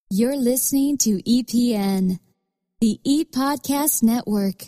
You're listening to EPN, the ePodcast Network.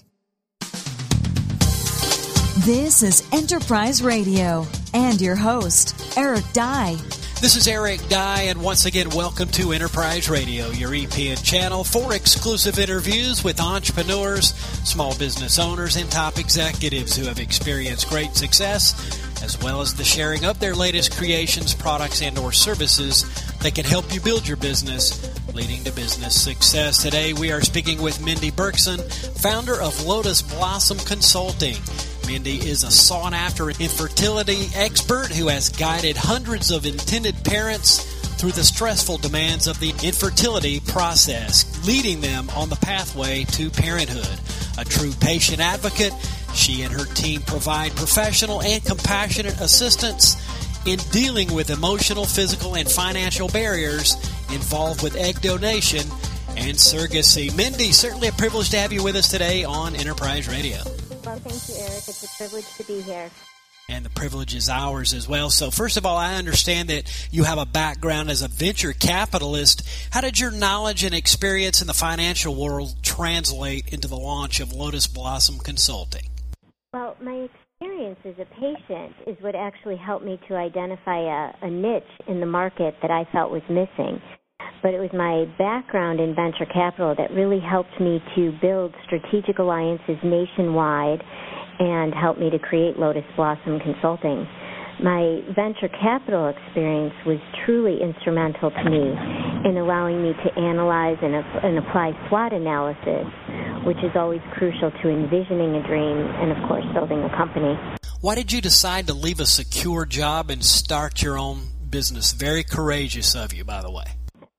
This is Enterprise Radio and your host, Eric Dye. This is Eric Dye, and once again, welcome to Enterprise Radio, your EPN channel for exclusive interviews with entrepreneurs, small business owners, and top executives who have experienced great success, as well as the sharing of their latest creations, products, and or services that can help you build your business, leading to business success. Today, we are speaking with Mindy Berkson, founder of Lotus Blossom Consulting. Mindy is a sought-after infertility expert who has guided hundreds of intended parents through the stressful demands of the infertility process, leading them on the pathway to parenthood. A true patient advocate, she and her team provide professional and compassionate assistance in dealing with emotional, physical, and financial barriers involved with egg donation and surrogacy. Mindy, certainly a privilege to have you with us today on Enterprise Radio. Well, thank you, Eric. It's a privilege to be here. And the privilege is ours as well. So first of all, I understand that you have a background as a venture capitalist. How did your knowledge and experience in the financial world translate into the launch of Lotus Blossom Consulting? Well, my experience as a patient is what actually helped me to identify a niche in the market that I felt was missing. But it was my background in venture capital that really helped me to build strategic alliances nationwide and helped me to create Lotus Blossom Consulting. My venture capital experience was truly instrumental to me in allowing me to analyze and apply SWOT analysis, which is always crucial to envisioning a dream and, of course, building a company. Why did you decide to leave a secure job and start your own business? Very courageous of you, by the way.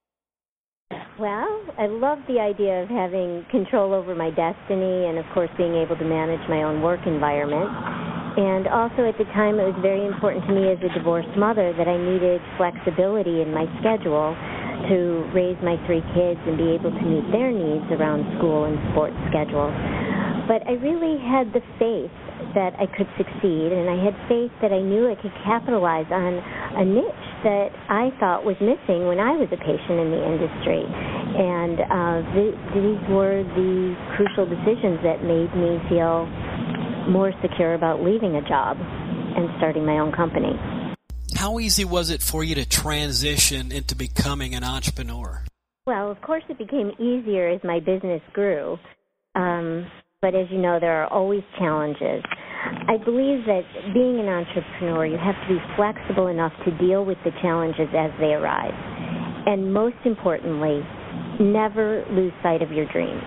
Well, I love the idea of having control over my destiny and, of course, being able to manage my own work environment. And also at the time, it was very important to me as a divorced mother that I needed flexibility in my schedule to raise my 3 kids and be able to meet their needs around school and sports schedules. But I really had the faith that I could succeed, and I had faith that I knew I could capitalize on a niche that I thought was missing when I was a patient in the industry. And these were the crucial decisions that made me feel more secure about leaving a job and starting my own company. How easy was it for you to transition into becoming an entrepreneur? Well, of course it became easier as my business grew. But as you know, there are always challenges. I believe that being an entrepreneur, you have to be flexible enough to deal with the challenges as they arise. And most importantly, never lose sight of your dreams.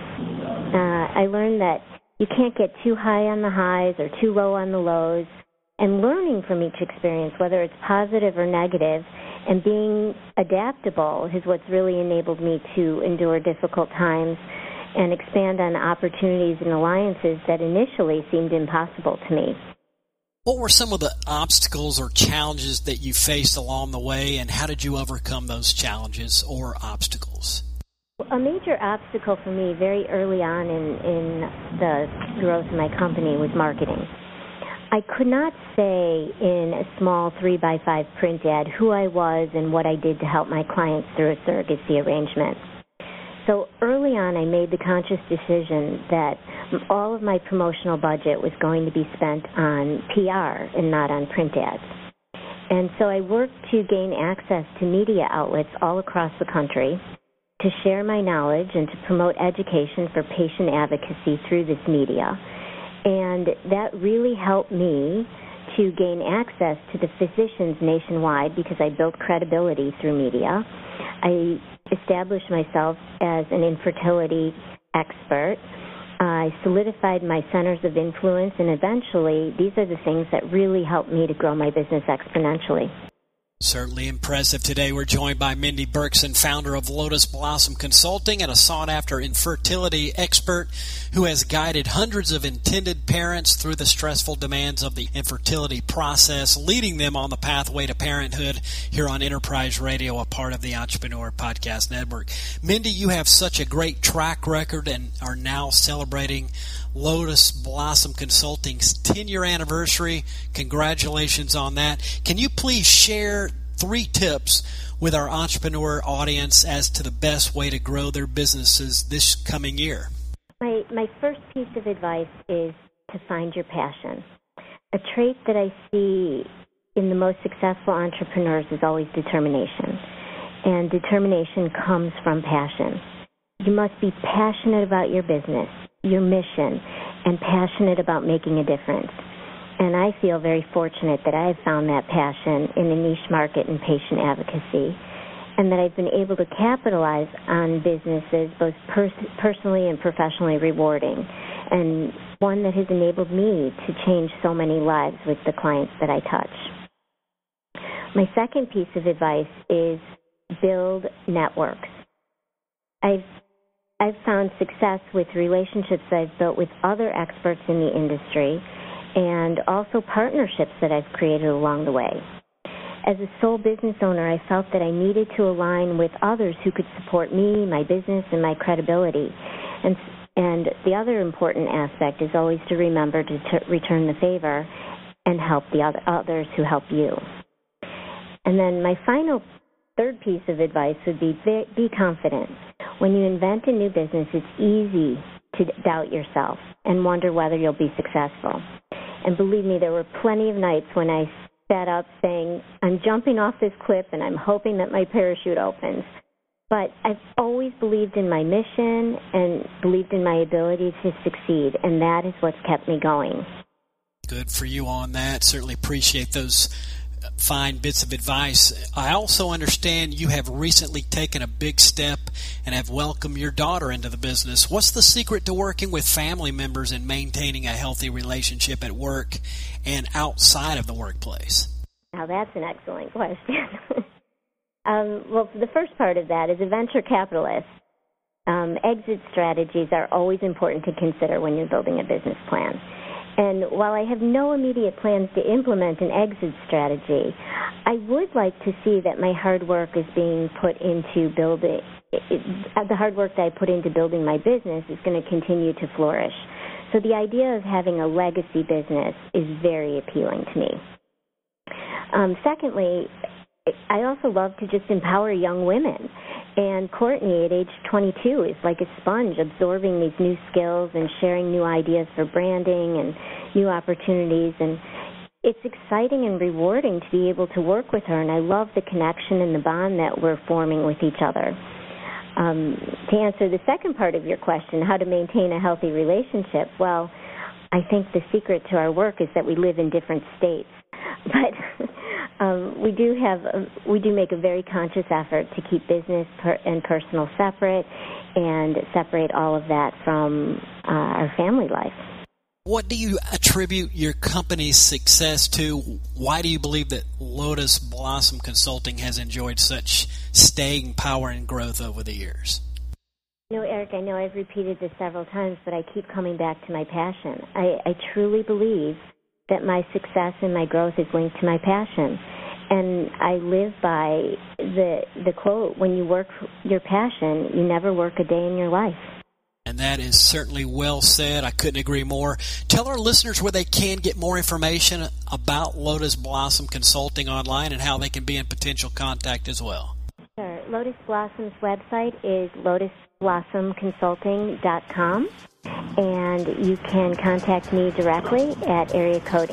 I learned that you can't get too high on the highs or too low on the lows. And learning from each experience, whether it's positive or negative, and being adaptable is what's really enabled me to endure difficult times and expand on opportunities and alliances that initially seemed impossible to me. What were some of the obstacles or challenges that you faced along the way, and how did you overcome those challenges or obstacles? A major obstacle for me very early on in the growth of my company was marketing. I could not say in a small 3x5 print ad who I was and what I did to help my clients through a surrogacy arrangement. So early on, I made the conscious decision that all of my promotional budget was going to be spent on PR and not on print ads. And so I worked to gain access to media outlets all across the country to share my knowledge and to promote education for patient advocacy through this media. And that really helped me to gain access to the physicians nationwide because I built credibility through media. I established myself as an infertility expert. I solidified my centers of influence, and eventually these are the things that really helped me to grow my business exponentially. Certainly impressive. Today we're joined by Mindy Berkson, founder of Lotus Blossom Consulting and a sought-after infertility expert who has guided hundreds of intended parents through the stressful demands of the infertility process, leading them on the pathway to parenthood here on Enterprise Radio, a part of the Entrepreneur Podcast Network. Mindy, you have such a great track record and are now celebrating Lotus Blossom Consulting's 10-year anniversary. Congratulations on that. Can you please share 3 tips with our entrepreneur audience as to the best way to grow their businesses this coming year? My first piece of advice is to find your passion. A trait that I see in the most successful entrepreneurs is always determination. And determination comes from passion. You must be passionate about your business, your mission, and passionate about making a difference. And I feel very fortunate that I have found that passion in a niche market in patient advocacy, and that I've been able to capitalize on businesses both personally and professionally rewarding, and one that has enabled me to change so many lives with the clients that I touch. My second piece of advice is build networks. I've found success with relationships that I've built with other experts in the industry, and also partnerships that I've created along the way. As a sole business owner, I felt that I needed to align with others who could support me, my business, and my credibility. And the other important aspect is always to remember to return the favor and help the others who help you. And then my final third piece of advice would be confident. When you invent a new business, it's easy to doubt yourself and wonder whether you'll be successful. And believe me, there were plenty of nights when I sat up saying, I'm jumping off this cliff and I'm hoping that my parachute opens. But I've always believed in my mission and believed in my ability to succeed, and that is what's kept me going. Good for you on that. Certainly appreciate those fine bits of advice. I also understand you have recently taken a big step and have welcomed your daughter into the business. What's the secret to working with family members and maintaining a healthy relationship at work and outside of the workplace? Now that's an excellent question. Well, the first part of that is a venture capitalist. Exit strategies are always important to consider when you're building a business plan. And while I have no immediate plans to implement an exit strategy, I would like to see that my hard work is being put into building, the hard work that I put into building my business is going to continue to flourish. So the idea of having a legacy business is very appealing to me. Secondly, I also love to just empower young women. And Courtney, at age 22, is like a sponge, absorbing these new skills and sharing new ideas for branding and new opportunities. And it's exciting and rewarding to be able to work with her, and I love the connection and the bond that we're forming with each other. To answer the second part of your question, how to maintain a healthy relationship, well, I think the secret to our work is that we live in different states. But we do make a very conscious effort to keep business and personal separate, and separate all of that from our family life. What do you attribute your company's success to? Why do you believe that Lotus Blossom Consulting has enjoyed such staying power and growth over the years? You know, Eric, I know I've repeated this several times, but I keep coming back to my passion. I truly believe that my success and my growth is linked to my passion. And I live by the quote, when you work your passion, you never work a day in your life. And that is certainly well said. I couldn't agree more. Tell our listeners where they can get more information about Lotus Blossom Consulting online and how they can be in potential contact as well. Sure. Lotus Blossom's website is lotusblossomconsulting.com. And you can contact me directly at area code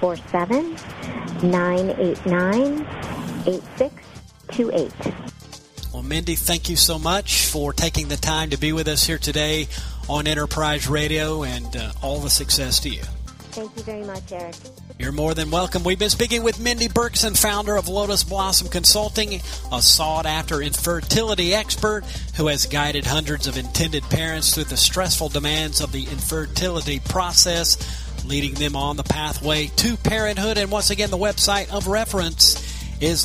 847-989-8628. Well, Mindy, thank you so much for taking the time to be with us here today on Enterprise Radio, and all the success to you. Thank you very much, Eric. You're more than welcome. We've been speaking with Mindy Berkson, founder of Lotus Blossom Consulting, a sought-after infertility expert who has guided hundreds of intended parents through the stressful demands of the infertility process, leading them on the pathway to parenthood. And once again, the website of reference is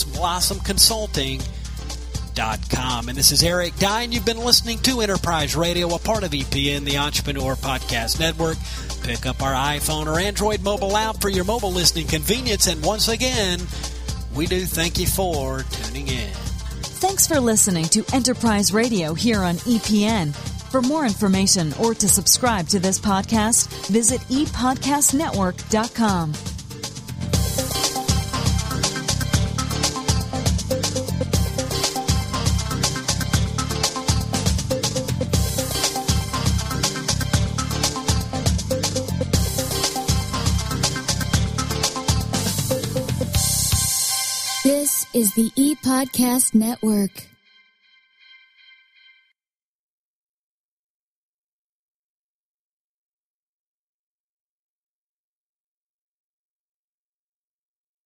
lotusblossomconsulting.com. And this is Eric Dine. You've been listening to Enterprise Radio, a part of EPN, the Entrepreneur Podcast Network. Pick up our iPhone or Android mobile app for your mobile listening convenience. And once again, we do thank you for tuning in. Thanks for listening to Enterprise Radio here on EPN. For more information or to subscribe to this podcast, visit epodcastnetwork.com. is the ePodcast Network.